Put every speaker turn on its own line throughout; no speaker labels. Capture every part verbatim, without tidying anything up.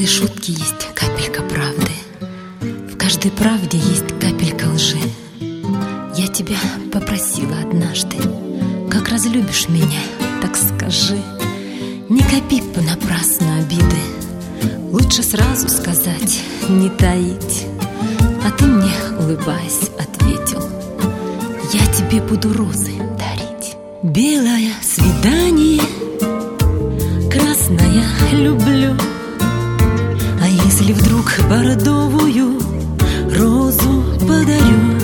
каждой шутке есть капелька правды, в каждой правде есть капелька лжи. Я тебя попросила однажды: как разлюбишь меня, так скажи. Не копи понапрасну обиды, лучше сразу сказать, не таить. А ты мне, улыбаясь, ответил: я тебе буду розы дарить. Белое свидание, красное люблю. А если вдруг бордовую розу подарю,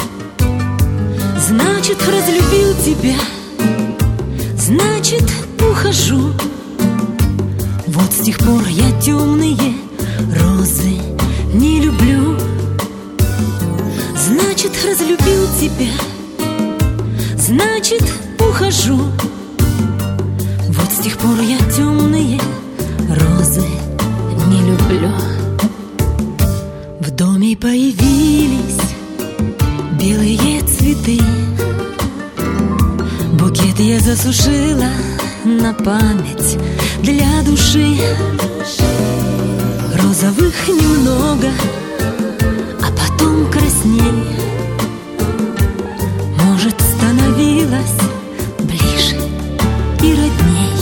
значит, разлюбил тебя, значит, ухожу. Вот с тех пор я темные розы не люблю. Значит, разлюбил тебя, значит, ухожу. Вот с тех пор я темные розы не люблю. В доме появились белые цветы, букет я засушила на память для души. Розовых немного, а потом красней. Может, становилась ближе и родней.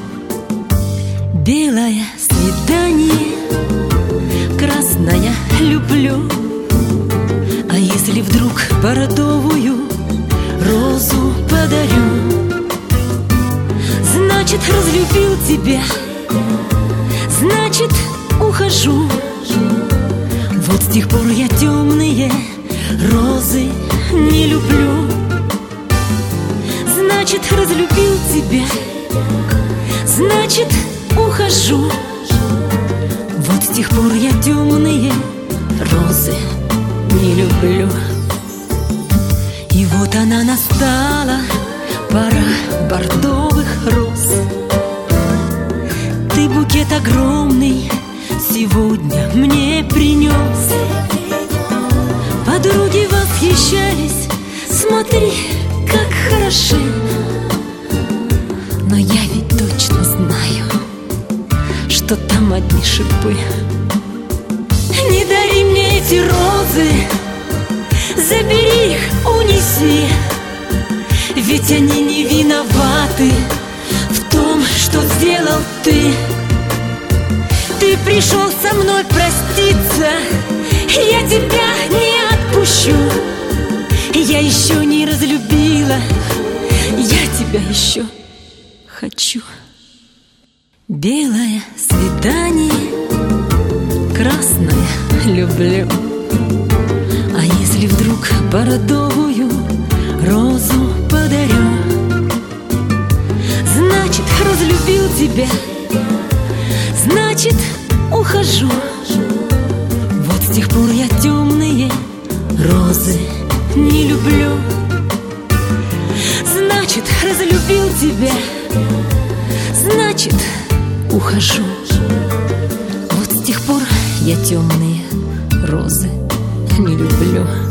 Белое свидание, красное люблю. А если вдруг бордовую розу подарю, значит, разлюбил тебя, значит, ухожу. Вот с тех пор я темные розы не люблю. Значит, разлюбил тебя, значит, ухожу. Вот с тех пор я темные розы не люблю. И вот она настала, пора бордовых роз. Ты букет огромный сегодня мне принес. Подруги восхищались, смотри, как хороши. Но я ведь точно знаю, что там одни шипы. Не дари мне эти розы, забери их, унеси. Ведь они не виноваты в том, что сделал ты. Ты пришел со мной проститься, я тебя не отпущу. Я еще не разлюбила, я тебя еще хочу. Белое свидание, красное люблю. А если вдруг бордовую розу подарю, значит, разлюбил тебя, значит, ухожу. Вот с тех пор я темные розы не люблю. Значит, разлюбил тебя, значит, ухожу. Вот с тех пор я темные розы не люблю.